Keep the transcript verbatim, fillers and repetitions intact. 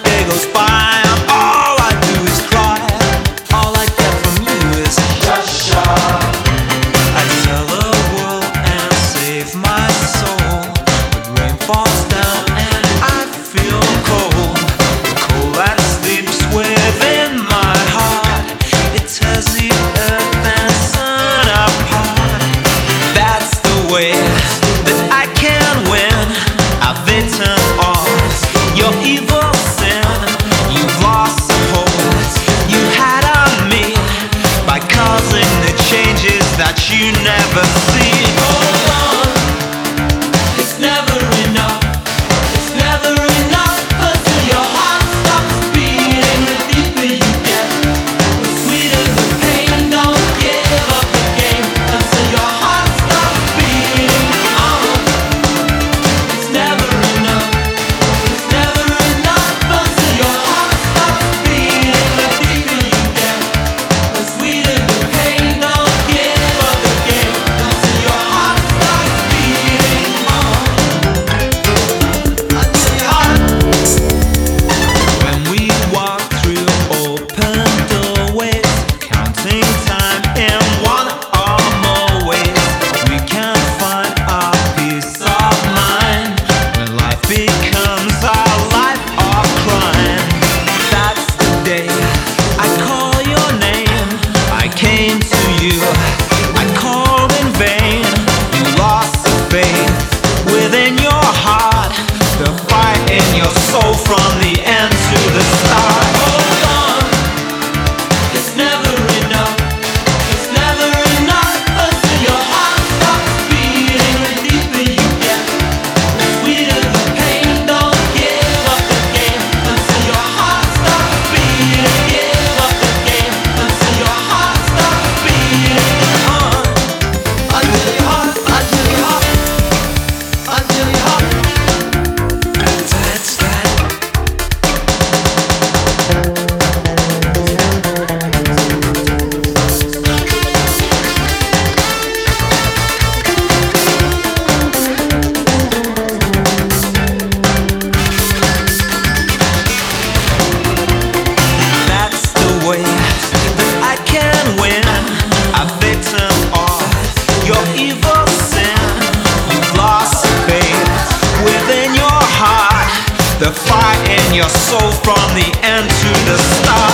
day goes by and all I do is cry. All I get from you is just shut. I tell the world and save my soul, but rain falls down and I feel cold. The cold that sleeps within my heart, it tears the earth and sun apart. That's the way that I can win. I've eaten all your evil sin. You've lost the hold you had on me by causing the changes that you never see. Hold on, it's never enough. It's never enough until your heart stops beating. The deeper you get, the sweeter the pain. Don't give up the game until your heart stops beating. Oh, it's never enough. It's never enough until your heart stops beating. The deeper you get, the sweeter the pain. Don't give up the game until your heart stops beating. Oh, until your heart. When we walk through open doorways, counting time in one or more ways, we can find our peace of mind. When life becomes our life of crime, that's the day I call your name. I came to you, I called in vain. You lost the faith within your heart, the fight in your soul from the end to the start. Hold on, it's never enough. It's never enough until your heart stops beating. The deeper you get, the sweeter the pain. Don't give up the game until your heart stops beating. Give up the game until your heart stops beating. Uh, until your heart, until your heart, until your heart. That's that. That's the way that I can win. I've eaten all your evil sin. You've lost faith within your heart, the fire in your soul from the end to the start.